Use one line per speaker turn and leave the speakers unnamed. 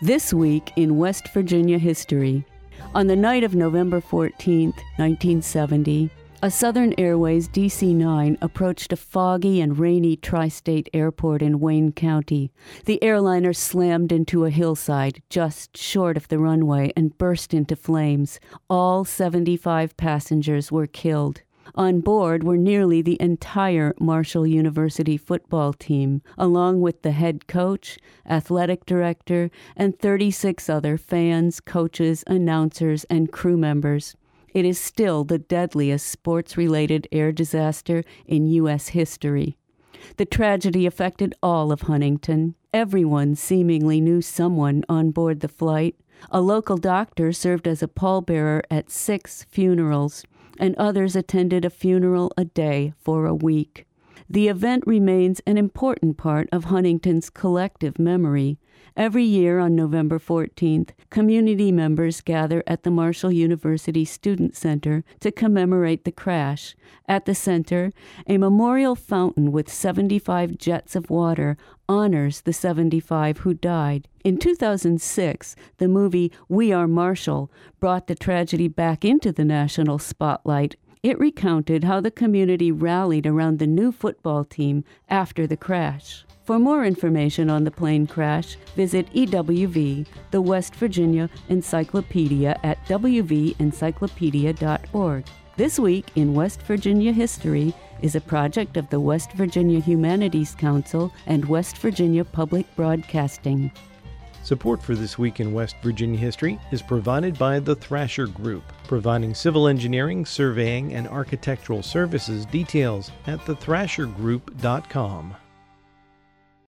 This week in West Virginia history. On the night of November 14, 1970, a Southern Airways DC-9 approached a foggy and rainy tri-state airport in Wayne County. The airliner slammed into a hillside just short of the runway and burst into flames. All 75 passengers were killed. On board were nearly the entire Marshall University football team, along with the head coach, athletic director, and 36 other fans, coaches, announcers, and crew members. It is still the deadliest sports-related air disaster in U.S. history. The tragedy affected all of Huntington. Everyone seemingly knew someone on board the flight. A local doctor served as a pallbearer at 6 funerals, and others attended a funeral a day for a week. The event remains an important part of Huntington's collective memory. Every year on November 14th, community members gather at the Marshall University Student Center to commemorate the crash. At the center, a memorial fountain with 75 jets of water honors the 75 who died. In 2006, the movie We Are Marshall brought the tragedy back into the national spotlight. It recounted how the community rallied around the new football team after the crash. For more information on the plane crash, visit EWV, the West Virginia Encyclopedia, at wvencyclopedia.org. This Week in West Virginia History is a project of the West Virginia Humanities Council and West Virginia Public Broadcasting.
Support for This Week in West Virginia History is provided by the Thrasher Group, providing civil engineering, surveying, and architectural services. Details at thethrashergroup.com.